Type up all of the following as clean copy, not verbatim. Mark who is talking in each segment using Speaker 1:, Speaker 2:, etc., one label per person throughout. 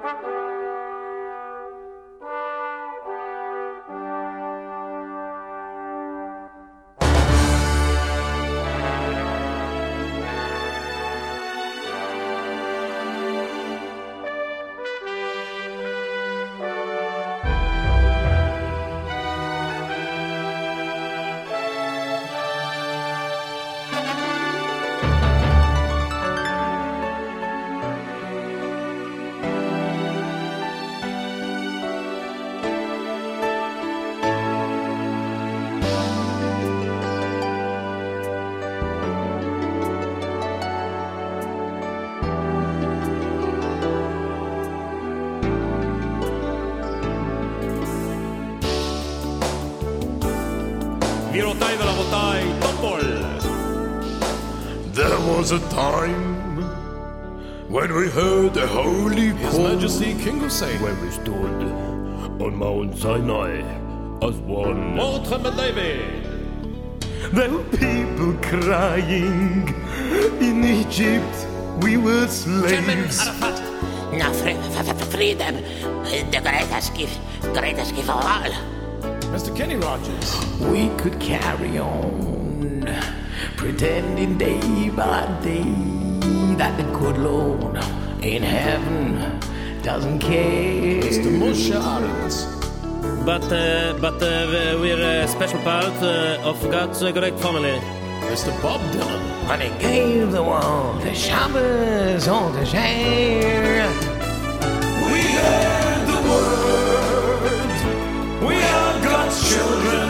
Speaker 1: There was a time when we heard the holy
Speaker 2: His
Speaker 1: call,
Speaker 2: Majesty King Hussein,
Speaker 1: when we stood on Mount Sinai as one.
Speaker 2: Mortremed David.
Speaker 1: There were people crying. In Egypt we were slaves.
Speaker 3: Now, freedom, the greatest gift of all.
Speaker 2: Mr. Kenny Rogers.
Speaker 4: We could carry on, pretending day by day that the good Lord in heaven doesn't care.
Speaker 2: Mr. Moshe Arens.
Speaker 5: But we're a special part of God's great family.
Speaker 2: Mr. Bob Dylan.
Speaker 4: When he gave the world the Shabbos on the share.
Speaker 1: We heard the word. We are God's children.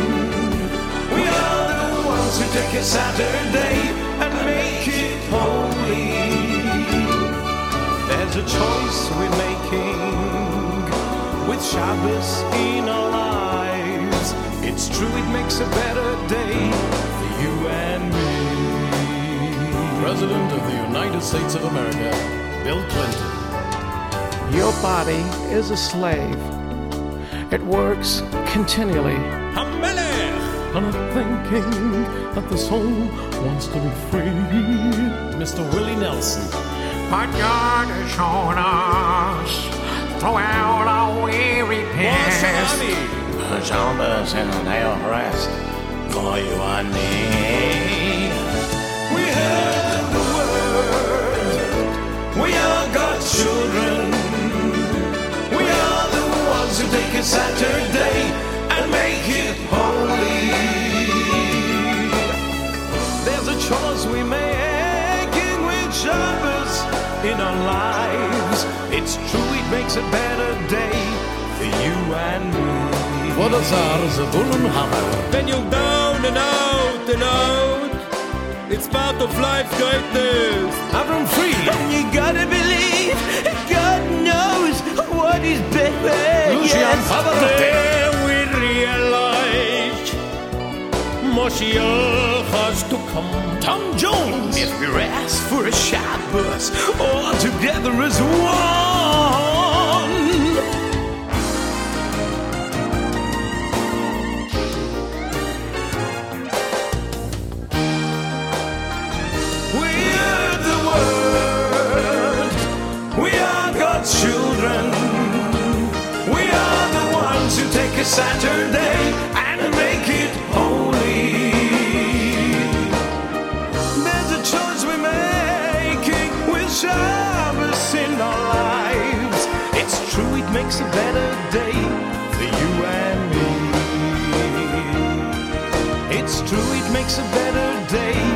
Speaker 1: We are the ones who take a Saturday and make it holy. There's a choice we're making with Shabbos in our lives. It's true, it makes a better day for you and me.
Speaker 2: President of the United States of America, Bill Clinton.
Speaker 6: Your body is a slave. It works continually. And I'm thinking that the soul wants to be free.
Speaker 2: Mr. Willie Nelson.
Speaker 4: But God has shown us throughout our weary past the Shabbos and a day of rest for you and me.
Speaker 1: We heard the word. We are God's children. We are the ones who take a Saturday and make it holy. There's a choice we're making with Shabbos in our lives. It's true, it makes a better day for you and me.
Speaker 2: What is ours, a Bullen Hammer?
Speaker 5: When you're down and out and out, it's part of life's greatness.
Speaker 1: Avram Fried.
Speaker 4: And you gotta believe God knows what is better.
Speaker 1: Lucian Pavarotti.
Speaker 5: There we realize Moshiach has to come.
Speaker 1: Tom Jones.
Speaker 4: If we ask for a Shabbos, all together as one.
Speaker 1: We heard the word. We are God's children. We are the ones who take a Saturday and make it holy. There's a choice we're making with Shabbos in our lives. It's true, it makes a better day for you and me. It's true, it makes a better day